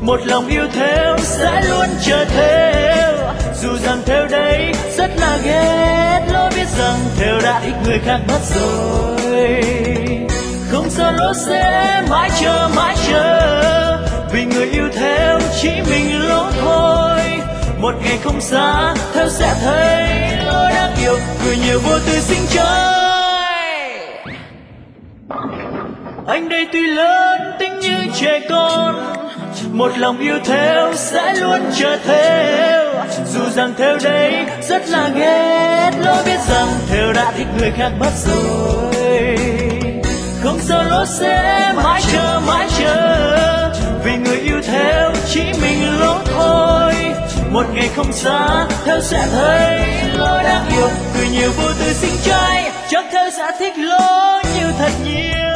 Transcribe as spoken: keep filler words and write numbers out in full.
một lòng yêu theo sẽ luôn chờ theo. Dù rằng theo đây rất là ghét, lỗi biết rằng theo đã thích người khác mất rồi. Không sao lỗi sẽ mãi chờ mãi chờ, vì người yêu theo chỉ mình lỗi thôi. Một ngày không xa theo sẽ thấy lỗi đáng yêu, cười nhiều vô tư xinh chơi. Anh đây tuy lớn tính như trẻ con, một lòng yêu theo sẽ luôn chờ theo. Dù rằng theo đây rất là ghét, lỗi biết rằng theo đã thích người khác mất rồi. Không sao lỗi sẽ mãi chờ mãi chờ, vì người yêu theo chỉ mình lỗi thôi. Một ngày không xa theo sẽ thấy lỗi đáng yêu, cười nhiều vô tư xinh trai, chắc theo sẽ thích lỗi nhiều thật nhiều.